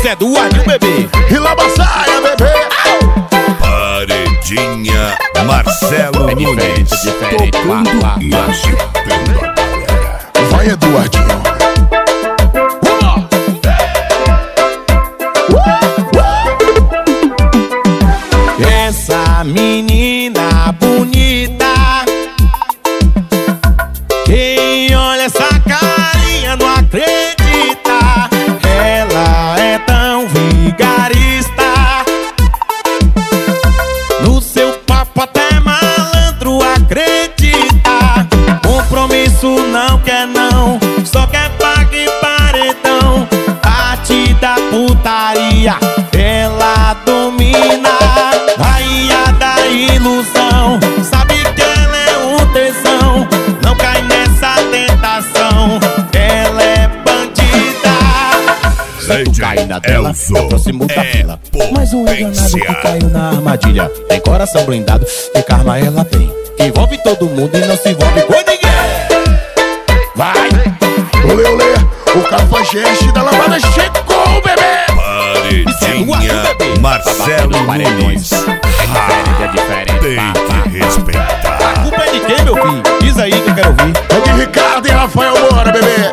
é Eduardinho, bebê. E Lamaçaia, bebê. Paredinha Marcelo Nunes. Tocando E agitando a galera. Vai, Eduardinho. Essa menina bonita, quem olha essa carinha não acredita. Ela é tão vigarista, no seu papo até malandro acredita. Compromisso não quer não, só quer paga e paredão. Arte da putaria, ela domina. Rainha da ilusão, sabe que ela é um tesão. Não cai nessa tentação, ela é bandida. Se tu cair na tela, é o próximo da fila. Mas um enganado que caiu na armadilha. Tem coração blindado, e karma ela tem. Que envolve todo mundo e não se envolve com ninguém. Vai! Olê, olê, o cafajeste da lambada chegou, bebê. Paredinha Marcelo Nunes. É diferente. Tem que respeitar. A culpa é de quem, meu filho? Diz aí que eu quero ouvir. É de Ricardo e Rafael, bora, bebê.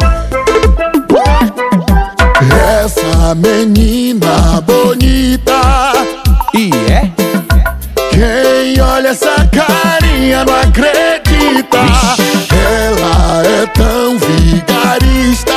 Essa menina bonita, E é? quem olha essa carinha não acredita. Ela é tão vigarista,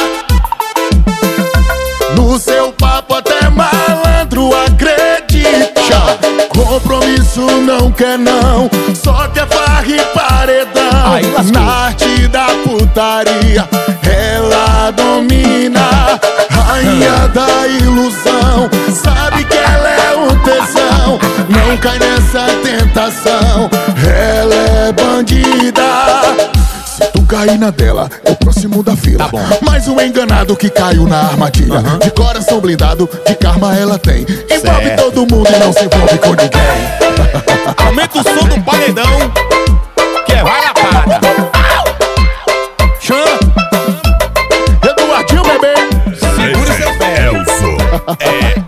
no seu papo até malandro acredita. Compromisso não quer não, só quer farra e paredão. Aí lascou. Na arte da putaria, ela domina. Rainha da ilusão, sabe que ela é um tesão. Não cai nessa tentação, ela é bandida. Se tu cair na dela, é o próximo da fila. Tá bom. Mais um enganado que caiu na armadilha. De coração blindado, de karma ela tem. Envolve Certo. todo mundo e não se envolve com ninguém. Aumenta o som do paredão, que é vai na parada. Chama, Eduardinho, bebê. segura seu pé. Elso é